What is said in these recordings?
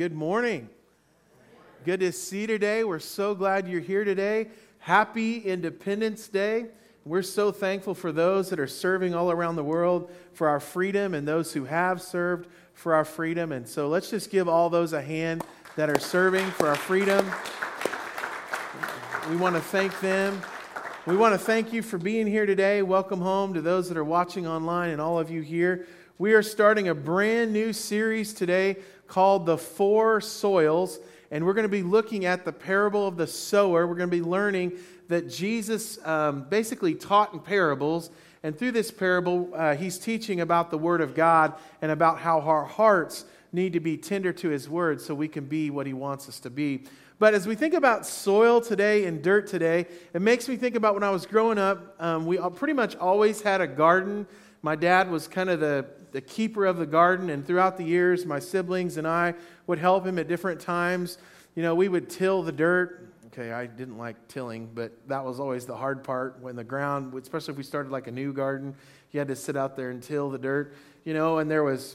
Good morning. Good to see you today. We're so glad you're here today. Happy Independence Day. We're so thankful for those that are serving all around the world for our freedom and those who have served for our freedom. And so let's just give all those a hand that are serving for our freedom. We want to thank them. We want to thank you for being here today. Welcome home to those that are watching online and all of you here. We are starting a brand new series today called The Four Soils, and we're going to be looking at the parable of the sower. We're going to be learning that Jesus basically taught in parables, and through this parable, he's teaching about the Word of God and about how our hearts need to be tender to His Word so we can be what He wants us to be. But as we think about soil today and dirt today, it makes me think about when I was growing up. We pretty much always had a garden. My dad was kind of the keeper of the garden, and throughout the years, my siblings and I would help him at different times. You know, we would till the dirt. Okay, I didn't like tilling, but that was always the hard part when the ground, especially if we started like a new garden, you had to sit out there and till the dirt, you know, and there was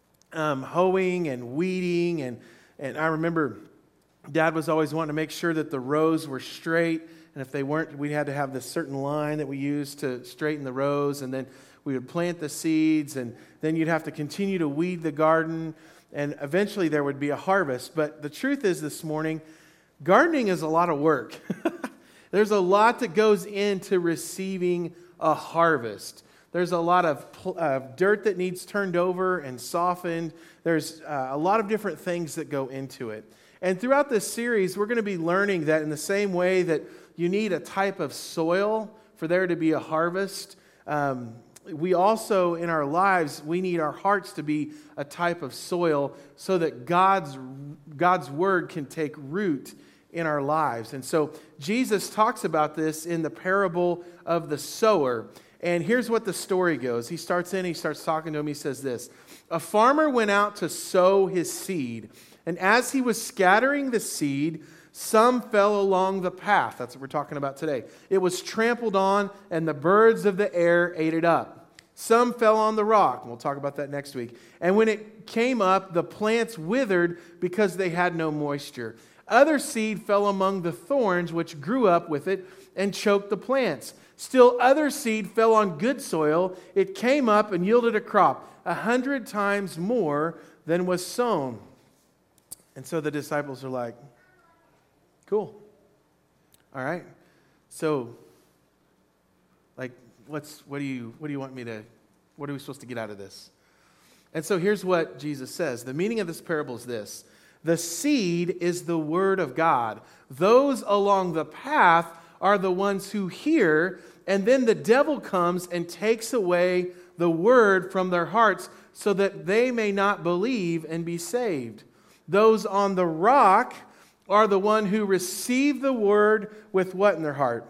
hoeing and weeding, and I remember Dad was always wanting to make sure that the rows were straight, and if they weren't, we had to have this certain line that we used to straighten the rows, and then we would plant the seeds, and then you'd have to continue to weed the garden, and eventually there would be a harvest. But the truth is this morning, gardening is a lot of work. There's a lot that goes into receiving a harvest. There's a lot of dirt that needs turned over and softened. There's a lot of different things that go into it. And throughout this series, we're going to be learning that in the same way that you need a type of soil for there to be a harvest, we also, in our lives, we need our hearts to be a type of soil so that God's Word can take root in our lives. And so Jesus talks about this in the parable of the sower. And here's what the story goes. He starts talking to him. He says this: a farmer went out to sow his seed. And as he was scattering the seed, some fell along the path. That's what we're talking about today. It was trampled on, and the birds of the air ate it up. Some fell on the rock, and we'll talk about that next week. And when it came up, the plants withered because they had no moisture. Other seed fell among the thorns, which grew up with it and choked the plants. Still other seed fell on good soil. It came up and yielded a crop 100 times more than was sown. And so the disciples are like, cool. All right. So, like, what are we supposed to get out of this? And so here's what Jesus says. The meaning of this parable is this: the seed is the Word of God. Those along the path are the ones who hear, and then the devil comes and takes away the Word from their hearts so that they may not believe and be saved. Those on the rock are the one who receive the Word with what in their heart?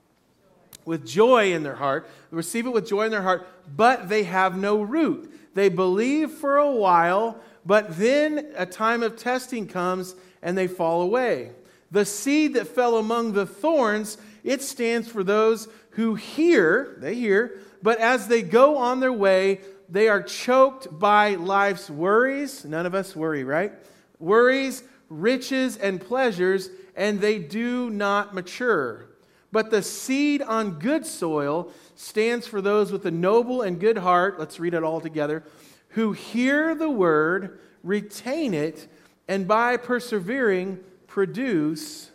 With joy in their heart. They receive it with joy in their heart, but they have no root. They believe for a while, but then a time of testing comes and they fall away. The seed that fell among the thorns, it stands for those who hear, but as they go on their way, they are choked by life's worries. None of us worry, right? Worries, riches, and pleasures, and they do not mature. But the seed on good soil stands for those with a noble and good heart, let's read it all together, who hear the word, retain it, and by persevering produce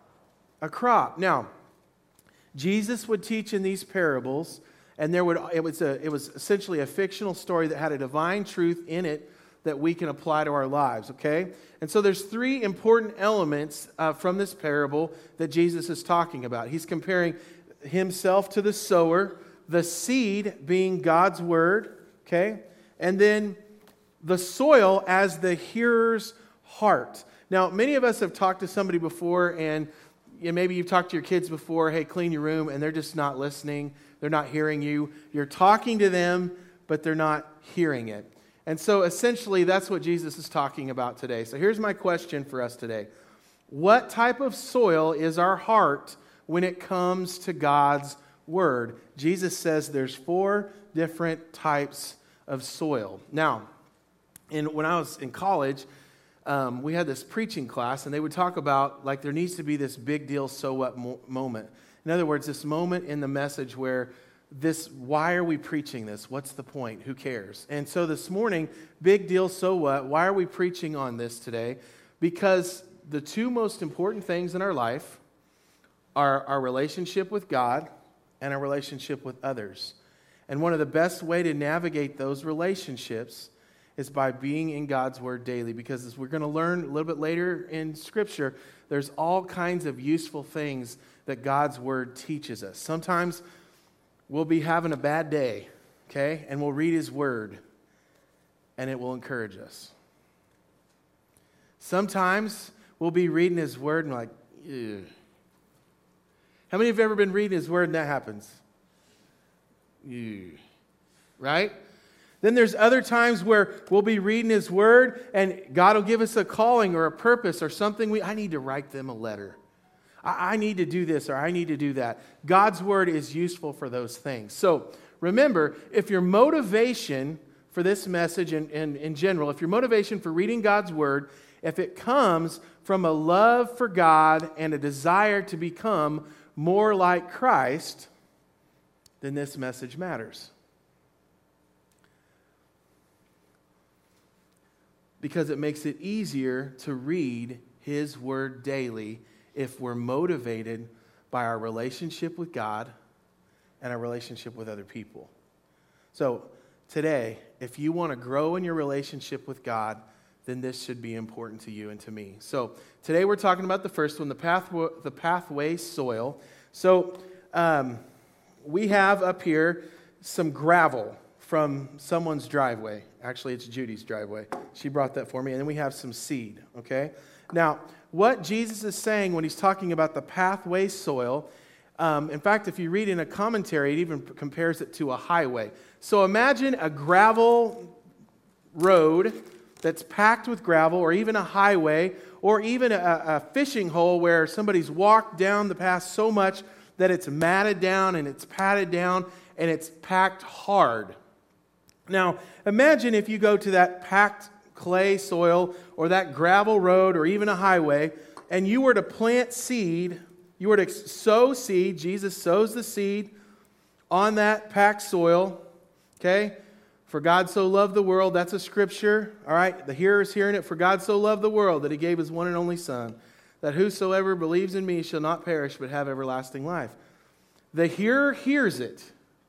a crop. Now, Jesus would teach in these parables, and it was essentially a fictional story that had a divine truth in it that we can apply to our lives, okay? And so there's three important elements from this parable that Jesus is talking about. He's comparing himself to the sower, the seed being God's word, okay? And then the soil as the hearer's heart. Now, many of us have talked to somebody before, and maybe you've talked to your kids before, hey, clean your room, and they're just not listening. They're not hearing you. You're talking to them, but they're not hearing it. And so essentially that's what Jesus is talking about today. So here's my question for us today. What type of soil is our heart when it comes to God's Word? Jesus says there's 4 different types of soil. Now, when I was in college, we had this preaching class, and they would talk about, like, there needs to be this big deal, so what moment. In other words, this moment in the message where why are we preaching this? What's the point? Who cares? And so this morning, big deal, so what? Why are we preaching on this today? Because the two most important things in our life are our relationship with God and our relationship with others. And one of the best way to navigate those relationships is by being in God's Word daily. Because as we're going to learn a little bit later in Scripture, there's all kinds of useful things that God's Word teaches us. Sometimes we'll be having a bad day, okay? And we'll read His Word, and it will encourage us. Sometimes we'll be reading His Word and like, ew. How many of you have ever been reading His Word and that happens? Ew. Right? Then there's other times where we'll be reading His Word and God will give us a calling or a purpose or something. I need to write them a letter. I need to do this or I need to do that. God's Word is useful for those things. So remember, if your motivation for this message and in general, if your motivation for reading God's Word, if it comes from a love for God and a desire to become more like Christ, then this message matters. Because it makes it easier to read His Word daily if we're motivated by our relationship with God and our relationship with other people. So today, if you want to grow in your relationship with God, then this should be important to you and to me. So today we're talking about the first one, the pathway soil. So we have up here some gravel from someone's driveway. Actually, it's Judy's driveway. She brought that for me. And then we have some seed, okay? Now, what Jesus is saying when He's talking about the pathway soil, in fact, if you read in a commentary, it even compares it to a highway. So imagine a gravel road that's packed with gravel, or even a highway, or even a fishing hole where somebody's walked down the path so much that it's matted down and it's patted down and it's packed hard. Now, imagine if you go to that packed clay soil or that gravel road or even a highway, and you were to plant seed, you were to sow seed. Jesus sows the seed on that packed soil, okay? For God so loved the world, that's a scripture, all right? The hearer is hearing it. For God so loved the world that He gave His one and only Son, that whosoever believes in Me shall not perish but have everlasting life. The hearer hears it,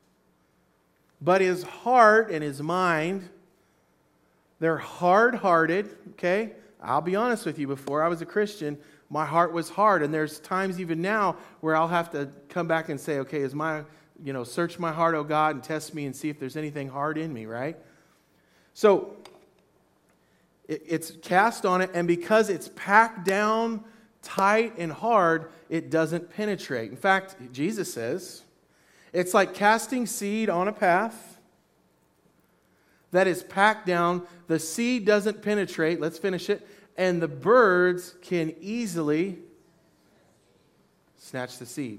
but his heart and his mind, they're hard-hearted, okay? I'll be honest with you, before I was a Christian, my heart was hard, and there's times even now where I'll have to come back and say, okay, search my heart, O God, and test me and see if there's anything hard in me, right? So, it's cast on it, and because it's packed down tight and hard, it doesn't penetrate. In fact, Jesus says, it's like casting seed on a path that is packed down. The seed doesn't penetrate. Let's finish it. And the birds can easily snatch the seed.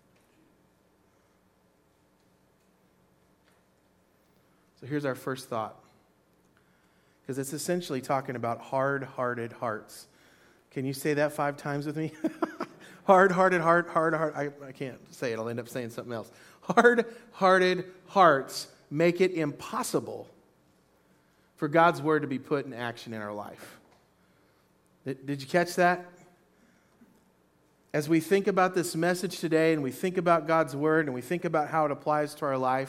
So here's our first thought. Because it's essentially talking about hard-hearted hearts. Can you say that 5 times with me? Hard-hearted heart, hard-heart. I can't say it. I'll end up saying something else. Hard-hearted hearts make it impossible for God's Word to be put in action in our life. Did you catch that? As we think about this message today and we think about God's Word and we think about how it applies to our life,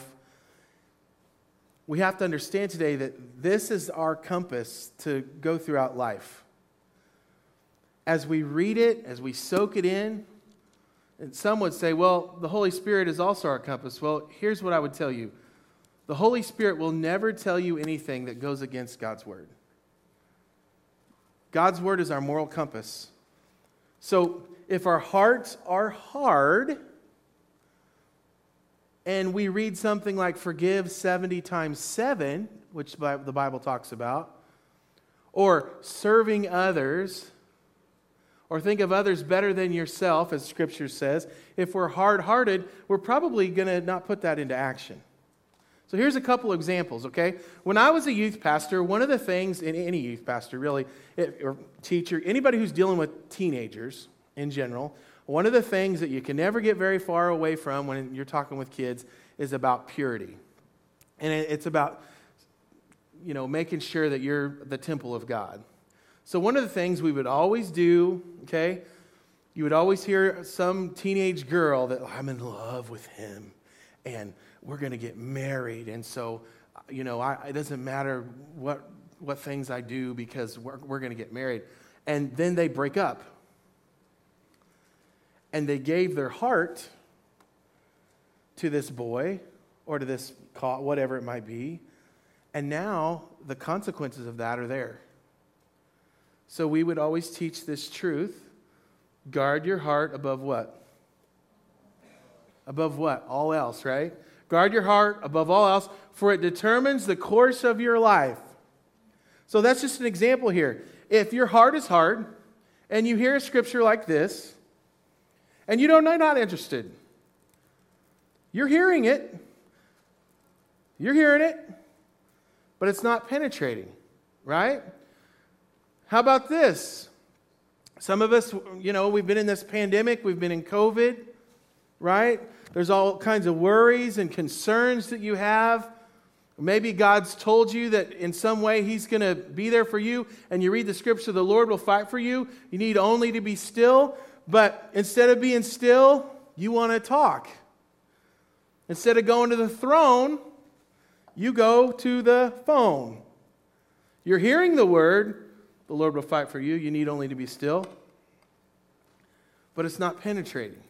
we have to understand today that this is our compass to go throughout life. As we read it, as we soak it in, and some would say, well, the Holy Spirit is also our compass. Well, here's what I would tell you. The Holy Spirit will never tell you anything that goes against God's Word. God's Word is our moral compass. So if our hearts are hard and we read something like forgive 70 times 7, which the Bible talks about, or serving others, or think of others better than yourself, as Scripture says, if we're hard-hearted, we're probably going to not put that into action. So here's a couple examples, okay? When I was a youth pastor, one of the things, in any youth pastor really, or teacher, anybody who's dealing with teenagers in general, one of the things that you can never get very far away from when you're talking with kids is about purity. And it's about, making sure that you're the temple of God. So one of the things we would always do, okay, you would always hear some teenage girl that, I'm in love with him, and we're going to get married, and so, it doesn't matter what things I do because we're going to get married. And then they break up. And they gave their heart to this boy or to this whatever it might be, and now the consequences of that are there. So we would always teach this truth: guard your heart above what? Above what? All else, right? Guard your heart above all else, for it determines the course of your life. So that's just an example here. If your heart is hard, and you hear a scripture like this, and you're not interested, you're hearing it, but it's not penetrating, right? How about this? Some of us, we've been in this pandemic, we've been in COVID, right? There's all kinds of worries and concerns that you have. Maybe God's told you that in some way He's going to be there for you, and you read the scripture, the Lord will fight for you. You need only to be still, but instead of being still, you want to talk. Instead of going to the throne, you go to the phone. You're hearing the word, the Lord will fight for you. You need only to be still. But it's not penetrating.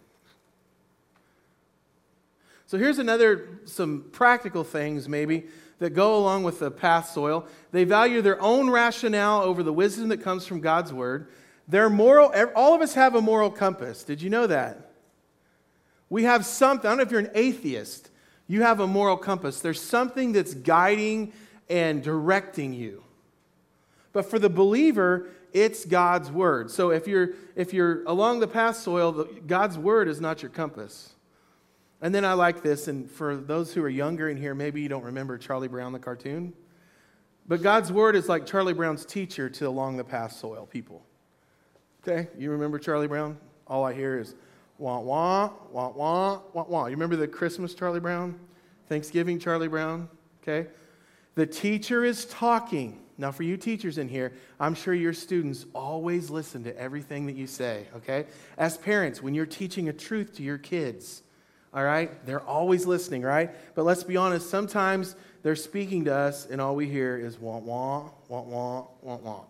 So here's some practical things maybe that go along with the path soil. They value their own rationale over the wisdom that comes from God's word. All of us have a moral compass. Did you know that? We have something. I don't know if you're an atheist. You have a moral compass. There's something that's guiding and directing you. But for the believer, it's God's word. So if you're along the path soil, God's word is not your compass. And then I like this, and for those who are younger in here, maybe you don't remember Charlie Brown, the cartoon. But God's word is like Charlie Brown's teacher to along the path soil people. Okay, you remember Charlie Brown? All I hear is wah, wah, wah, wah, wah, wah. You remember the Christmas Charlie Brown? Thanksgiving Charlie Brown? Okay. The teacher is talking. Now for you teachers in here, I'm sure your students always listen to everything that you say, okay? As parents, when you're teaching a truth to your kids, all right, they're always listening, right? But let's be honest, sometimes they're speaking to us and all we hear is wah, wah, wah, wah, wah, wah.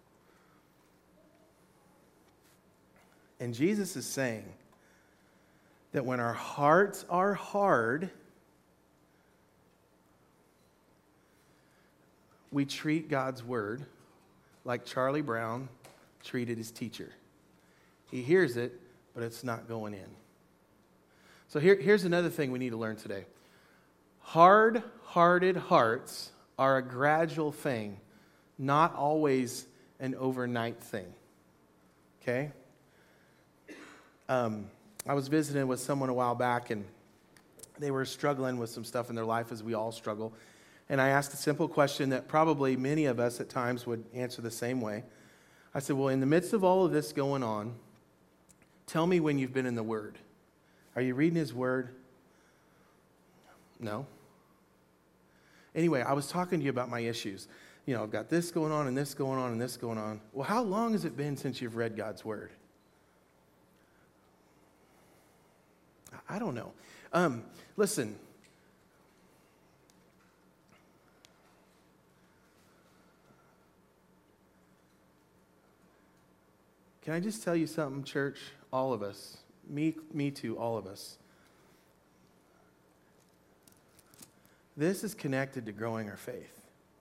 And Jesus is saying that when our hearts are hard, we treat God's word like Charlie Brown treated his teacher. He hears it, but it's not going in. So here's another thing we need to learn today. Hard-hearted hearts are a gradual thing, not always an overnight thing. Okay? I was visiting with someone a while back, and they were struggling with some stuff in their life, as we all struggle. And I asked a simple question that probably many of us at times would answer the same way. I said, well, in the midst of all of this going on, tell me when you've been in the Word. Are you reading His Word? No. Anyway, I was talking to you about my issues. I've got this going on and this going on and this going on. Well, how long has it been since you've read God's Word? I don't know. Listen. Can I just tell you something, church? All of us. Me too, all of us. This is connected to growing our faith.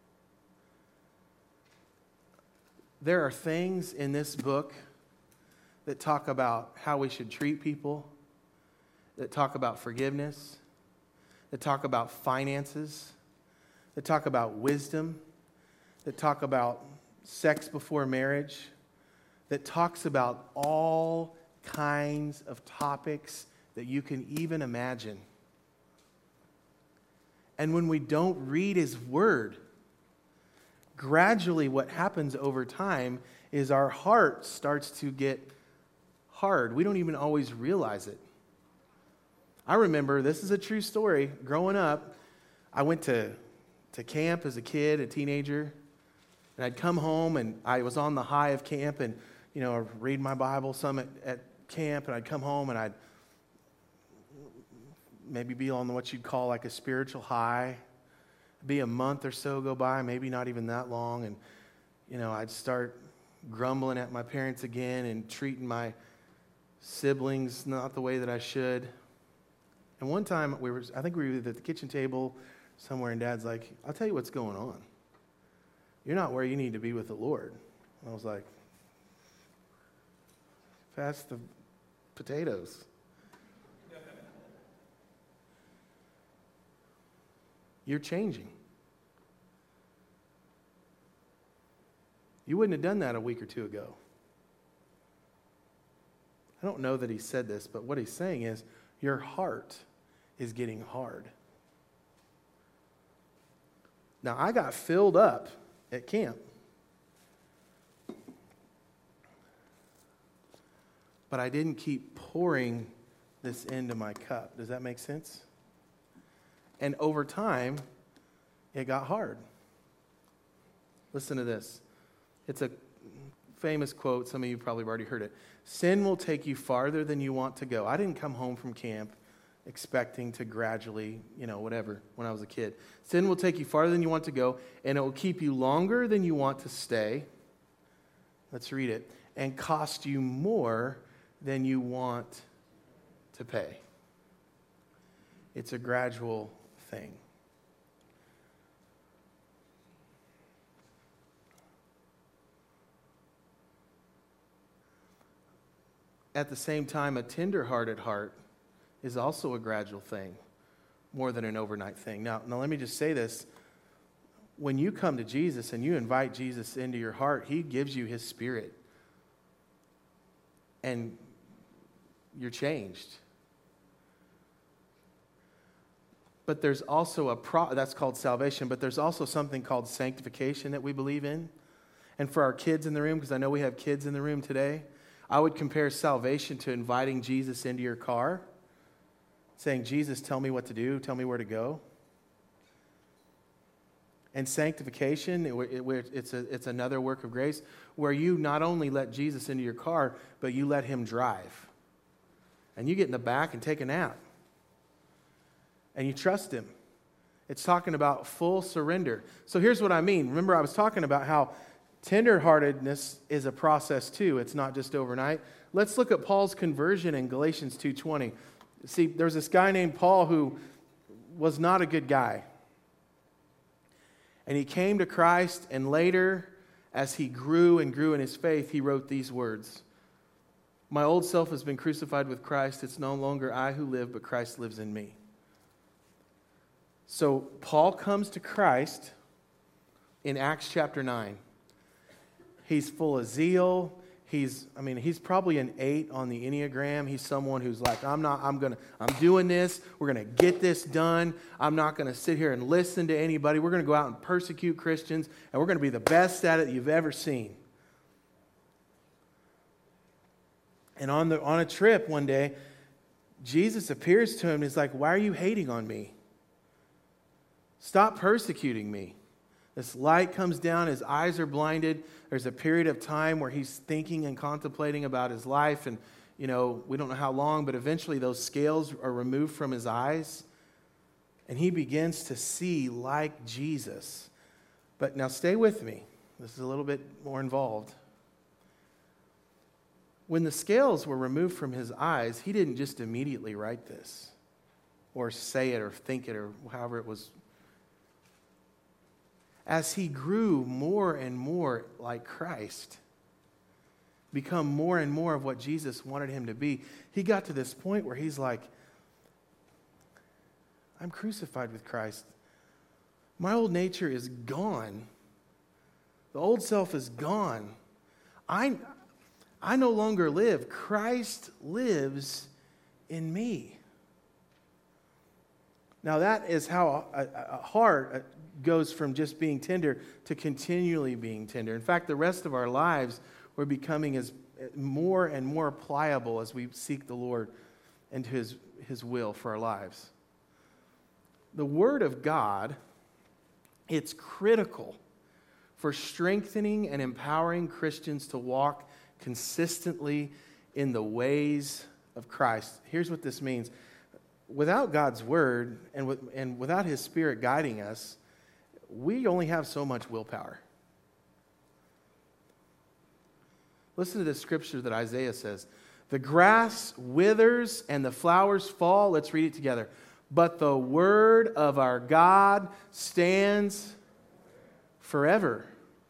There are things in this book that talk about how we should treat people, that talk about forgiveness, that talk about finances, that talk about wisdom, that talk about sex before marriage, that talks about all kinds of topics that you can even imagine. and when we don't read His Word, gradually what happens over time is our heart starts to get hard. We don't even always realize it. I remember, this is a true story, growing up, I went to camp as a kid, a teenager, and I'd come home and I was on the high of camp and, I'd read my Bible some at camp, and I'd come home and I'd maybe be on what you'd call like a spiritual high. Be a month or so go by, maybe not even that long, and, I'd start grumbling at my parents again and treating my siblings not the way that I should. And one time, I think we were at the kitchen table somewhere, and Dad's like, I'll tell you what's going on. You're not where you need to be with the Lord. And I was like, pass the potatoes. You're changing. You wouldn't have done that a week or two ago. I don't know that he said this, but what he's saying is your heart is getting hard. Now, I got filled up at camp. But I didn't keep pouring this into my cup. Does that make sense? And over time, it got hard. Listen to this. It's a famous quote. Some of you probably have already heard it. Sin will take you farther than you want to go. I didn't come home from camp expecting to gradually, whatever, when I was a kid. Sin will take you farther than you want to go, and it will keep you longer than you want to stay. Let's read it. And cost you more than you want to pay. It's a gradual thing. At the same time, a tender-hearted heart is also a gradual thing, more than an overnight thing. Now let me just say this. When you come to Jesus and you invite Jesus into your heart, He gives you His Spirit. And you're changed. But there's also that's called salvation, but there's also something called sanctification that we believe in. And for our kids in the room, because I know we have kids in the room today, I would compare salvation to inviting Jesus into your car, saying, Jesus, tell me what to do, tell me where to go. And sanctification, it's another work of grace where you not only let Jesus into your car, but you let Him drive. And you get in the back and take a nap. And you trust Him. It's talking about full surrender. So here's what I mean. Remember, I was talking about how tenderheartedness is a process too. It's not just overnight. Let's look at Paul's conversion in Galatians 2:20. See, there's this guy named Paul who was not a good guy. And he came to Christ, and later, as he grew and grew in his faith, he wrote these words. My old self has been crucified with Christ. It's no longer I who live, but Christ lives in me. So Paul comes to Christ in Acts chapter 9. He's full of zeal. He's probably an 8 on the Enneagram. He's someone who's like, I'm doing this. We're going to get this done. I'm not going to sit here and listen to anybody. We're going to go out and persecute Christians, and we're going to be the best at it you've ever seen. And on a trip one day, Jesus appears to him and he's like, why are you hating on me? Stop persecuting me. This light comes down, his eyes are blinded. There's a period of time where he's thinking and contemplating about his life, and we don't know how long, but eventually those scales are removed from his eyes, and he begins to see like Jesus. But now stay with me. This is a little bit more involved. When the scales were removed from his eyes, he didn't just immediately write this, or say it, or think it, or however it was. As he grew more and more like Christ, become more and more of what Jesus wanted him to be, he got to this point where he's like, I'm crucified with Christ. My old nature is gone. The old self is gone. I no longer live. Christ lives in me. Now that is how a heart goes from just being tender to continually being tender. In fact, the rest of our lives, we're becoming as more and more pliable as we seek the Lord and His will for our lives. The Word of God, it's critical for strengthening and empowering Christians to walk consistently in the ways of Christ. Here's what this means. Without God's Word and without His Spirit guiding us, we only have so much willpower. Listen to this scripture that Isaiah says. The grass withers and the flowers fall. Let's read it together. But the word of our God stands forever.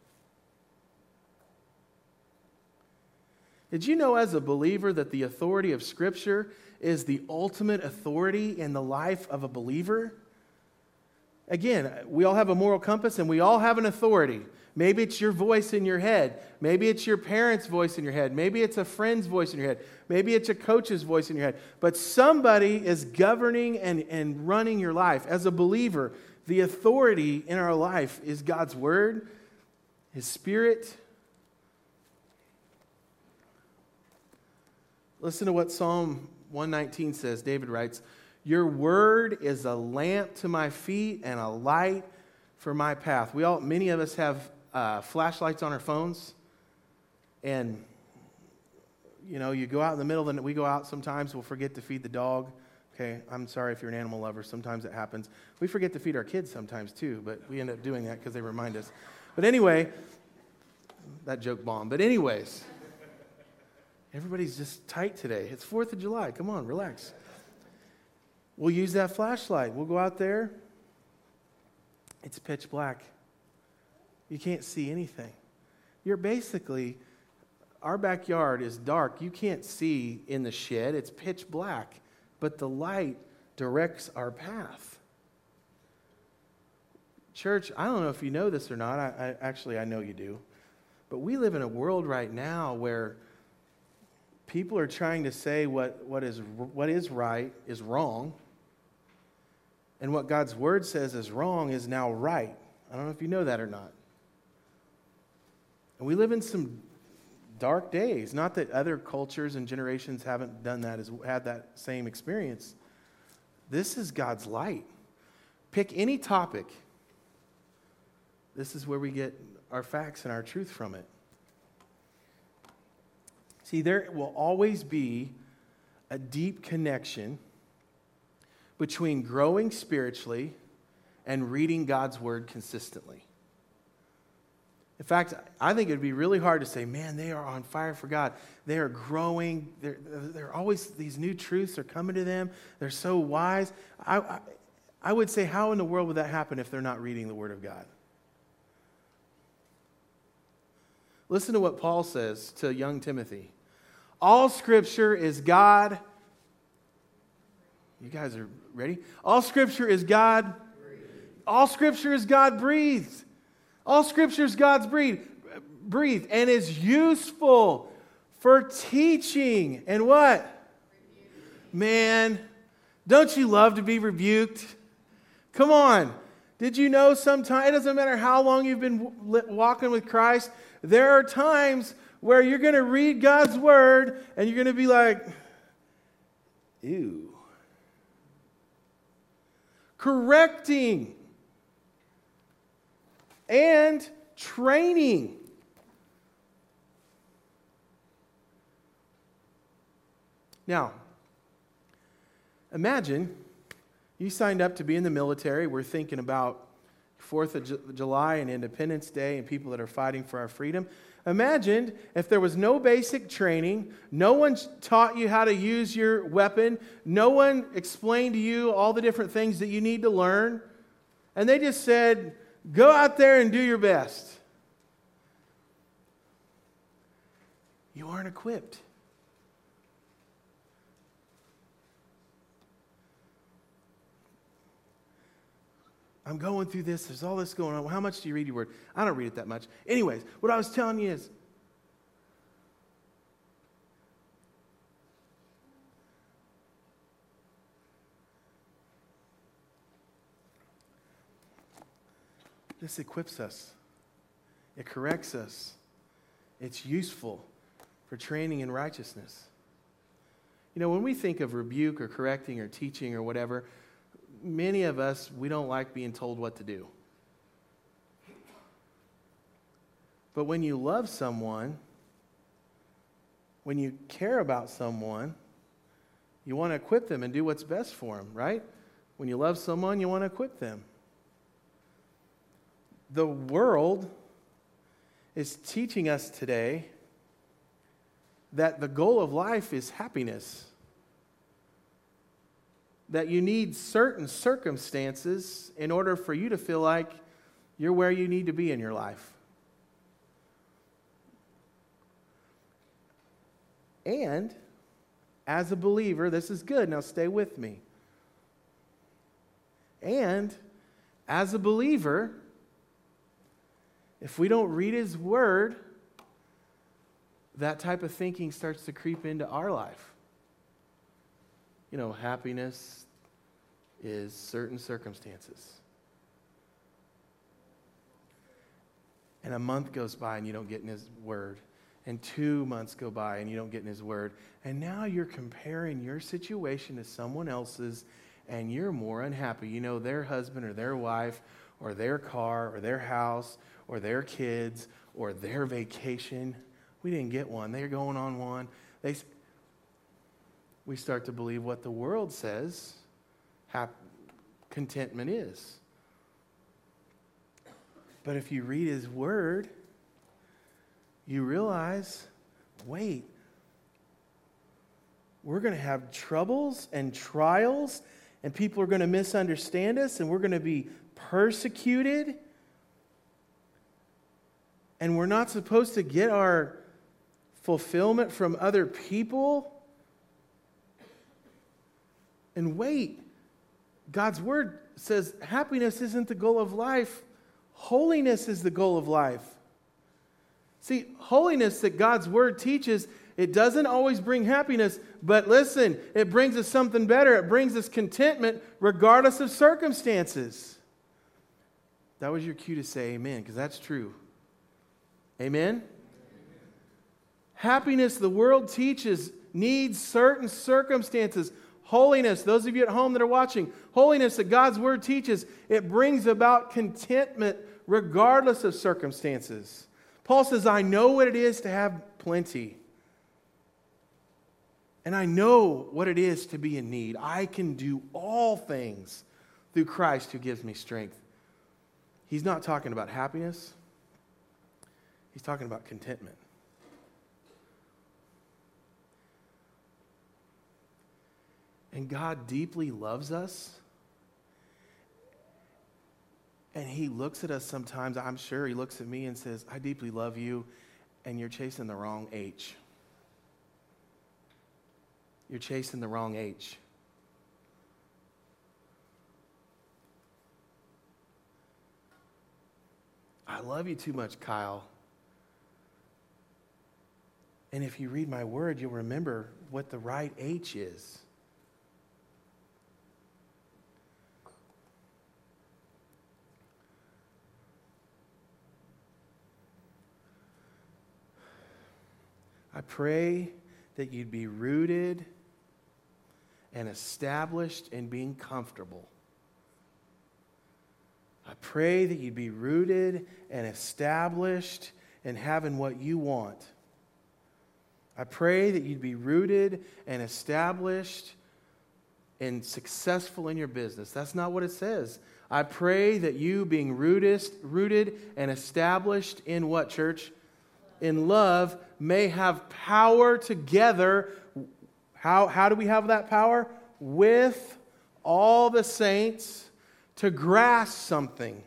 Did you know as a believer that the authority of Scripture is the ultimate authority in the life of a believer? Again, we all have a moral compass and we all have an authority. Maybe it's your voice in your head. Maybe it's your parents' voice in your head. Maybe it's a friend's voice in your head. Maybe it's a coach's voice in your head. But somebody is governing and running your life. As a believer, the authority in our life is God's Word, His Spirit. Listen to what Psalm 119 says. David writes, "Your word is a lamp to my feet and a light for my path." Many of us have flashlights on our phones, and you go out in the middle of the night. We go out sometimes. We'll forget to feed the dog. Okay, I'm sorry if you're an animal lover. Sometimes it happens. We forget to feed our kids sometimes too, but we end up doing that because they remind us. But anyway, that joke bombed. But anyways, everybody's just tight today. It's 4th of July. Come on, relax. We'll use that flashlight. We'll go out there. It's pitch black. You can't see anything. Our backyard is dark. You can't see in the shed. It's pitch black. But the light directs our path. Church, I don't know if you know this or not. I know you do. But we live in a world right now where people are trying to say what is right is wrong. And what God's Word says is wrong is now right. I don't know if you know that or not. And we live in some dark days. Not that other cultures and generations haven't done that, had that same experience. This is God's light. Pick any topic. This is where we get our facts and our truth from it. See, there will always be a deep connection between growing spiritually and reading God's Word consistently. In fact, I think it would be really hard to say, man, they are on fire for God. They are growing. They're always, these new truths are coming to them. They're so wise. I would say, how in the world would that happen if they're not reading the Word of God? Listen to what Paul says to young Timothy. All Scripture is God. You guys are ready? All Scripture is God. All Scripture is God breathed. All Scripture is God's breathed and is useful for teaching and what? Man, don't you love to be rebuked? Come on. Did you know sometimes, it doesn't matter how long you've been walking with Christ, there are times where you're going to read God's Word and you're going to be like, ew. Correcting and training. Now, imagine you signed up to be in the military. We're thinking about 4th of July and Independence Day and people that are fighting for our freedom. Imagine if there was no basic training, no one taught you how to use your weapon, no one explained to you all the different things that you need to learn, and they just said, go out there and do your best. You aren't equipped. I'm going through this. There's all this going on. Well, how much do you read your Word? I don't read it that much. Anyways, what I was telling you is, This equips us. It corrects us. It's useful for training in righteousness. You know, when we think of rebuke or correcting or teaching or whatever, many of us, we don't like being told what to do. But when you love someone, when you care about someone, you want to equip them and do what's best for them, right? When you love someone, you want to equip them. The world is teaching us today that the goal of life is happiness. That you need certain circumstances in order for you to feel like you're where you need to be in your life. And as a believer, this is good. Now stay with me. And as a believer, if we don't read His Word, that type of thinking starts to creep into our life. You know, happiness is certain circumstances. And a month goes by and you don't get in His Word. And 2 months go by and you don't get in His Word. And now you're comparing your situation to someone else's and you're more unhappy. You know, their husband or their wife or their car or their house or their kids or their vacation. We didn't get one. They're going on one. We start to believe what the world says contentment is. But if you read His Word, you realize, wait, we're going to have troubles and trials, and people are going to misunderstand us, and we're going to be persecuted, and we're not supposed to get our fulfillment from other people. And wait, God's Word says happiness isn't the goal of life. Holiness is the goal of life. See, holiness that God's Word teaches, it doesn't always bring happiness, but listen, it brings us something better. It brings us contentment regardless of circumstances. That was your cue to say amen, because that's true. Amen? Happiness, the world teaches, needs certain circumstances. Holiness, those of you at home that are watching, holiness that God's Word teaches, it brings about contentment regardless of circumstances. Paul says, I know what it is to have plenty. And I know what it is to be in need. I can do all things through Christ who gives me strength. He's not talking about happiness. He's talking about contentment. And God deeply loves us. And He looks at us sometimes, I'm sure He looks at me and says, I deeply love you, and you're chasing the wrong H. You're chasing the wrong H. I love you too much, Kyle. And if you read my Word, you'll remember what the right H is. I pray that you'd be rooted and established in being comfortable. I pray that you'd be rooted and established in having what you want. I pray that you'd be rooted and established and successful in your business. That's not what it says. I pray that you being rooted and established in what, church? In love, may have power together. How do we have that power? With all the saints to grasp something.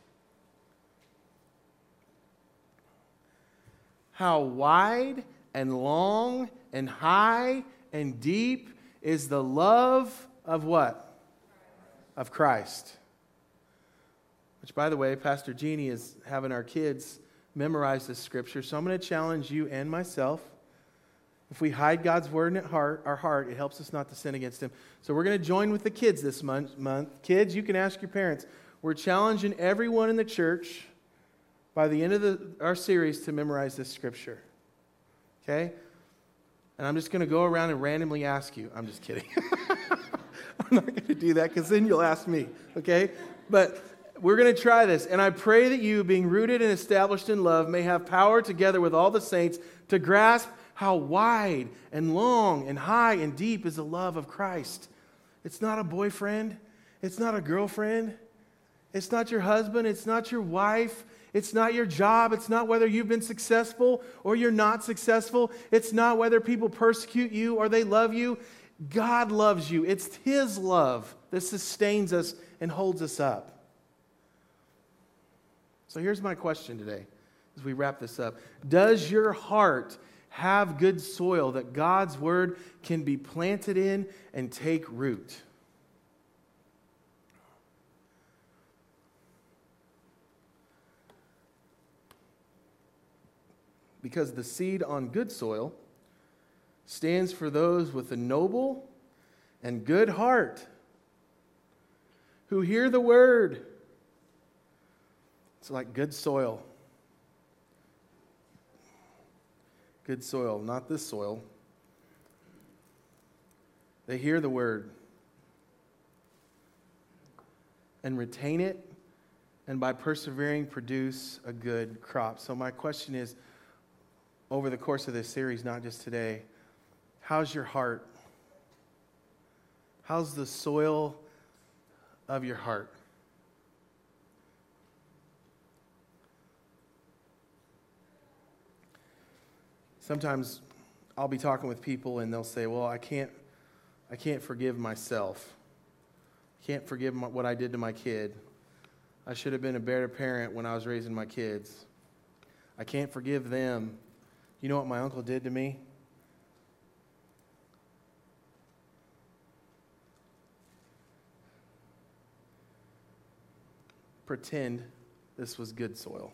How wide and long and high and deep is the love of what? Of Christ. Which, by the way, Pastor Jeannie is having our kids memorize this scripture. So I'm going to challenge you and myself. If we hide God's Word in our heart, it helps us not to sin against Him. So we're going to join with the kids this month. Kids, you can ask your parents, We're challenging everyone in the church by the end of our series to memorize this scripture. Okay? And I'm just going to go around and randomly ask you. I'm just kidding. I'm not going to do that because then you'll ask me. Okay? But we're going to try this. And I pray that you, being rooted and established in love, may have power together with all the saints to grasp how wide and long and high and deep is the love of Christ. It's not a boyfriend. It's not a girlfriend. It's not your husband. It's not your wife. It's not your job. It's not whether you've been successful or you're not successful. It's not whether people persecute you or they love you. God loves you. It's His love that sustains us and holds us up. So here's my question today as we wrap this up. Does your heart have good soil that God's word can be planted in and take root? Because the seed on good soil stands for those with a noble and good heart who hear the word. It's like good soil. Good soil, not this soil. They hear the word and retain it, and by persevering produce a good crop. So my question is, over the course of this series, not just today, how's your heart? How's the soil of your heart? Sometimes I'll be talking with people and they'll say, well, I can't forgive myself. I can't forgive what I did to my kid. I should have been a better parent when I was raising my kids. I can't forgive them. You know what my uncle did to me? Pretend this was good soil.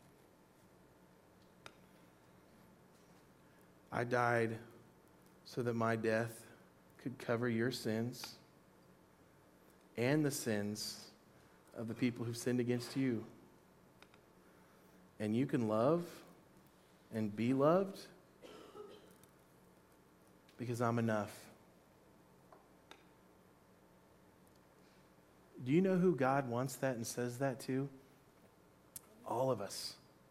I died so that my death could cover your sins and the sins of the people who've sinned against you. And you can love and be loved because I'm enough. Do you know who God wants that and says that to? All of us.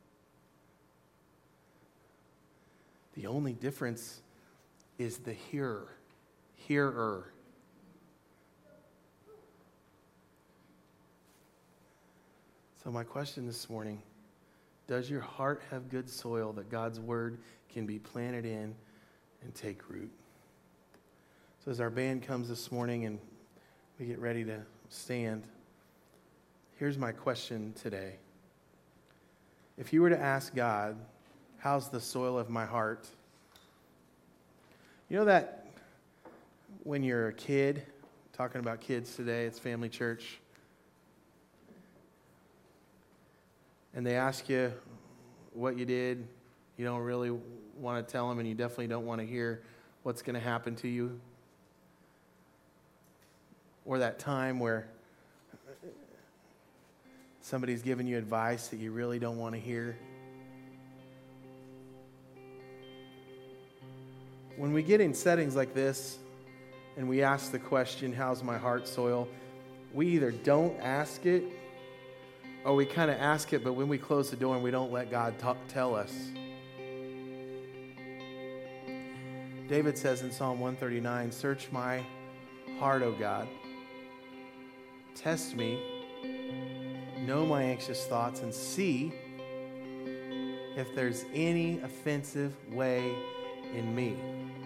The only difference is the hearer. So my question this morning, does your heart have good soil that God's word can be planted in and take root? So as our band comes this morning and we get ready to stand, here's my question today. If you were to ask God, how's the soil of my heart? You know that when you're a kid, talking about kids today, it's Family Church, and they ask you what you did, you don't really want to tell them, and you definitely don't want to hear what's going to happen to you. Or that time where somebody's giving you advice that you really don't want to hear. When we get in settings like this and we ask the question, how's my heart soil? We either don't ask it or we kind of ask it, but when we close the door and we don't let God tell us. David says in Psalm 139, search my heart, O God. Test me, know my anxious thoughts, and see if there's any offensive way in me.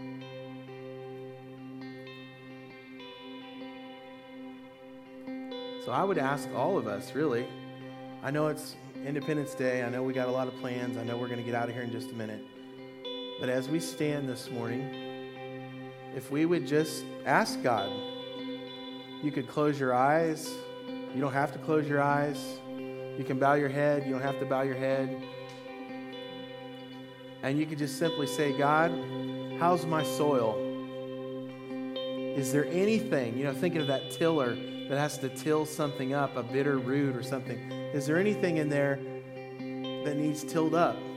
So I would ask all of us, really. I know it's Independence Day. I know we got a lot of plans. I know we're going to get out of here in just a minute. But as we stand this morning, if we would just ask God, you could close your eyes. You don't have to close your eyes. You can bow your head. You don't have to bow your head. And you could just simply say, God, how's my soil? Is there anything, thinking of that tiller that has to till something up, a bitter root or something? Is there anything in there that needs tilled up?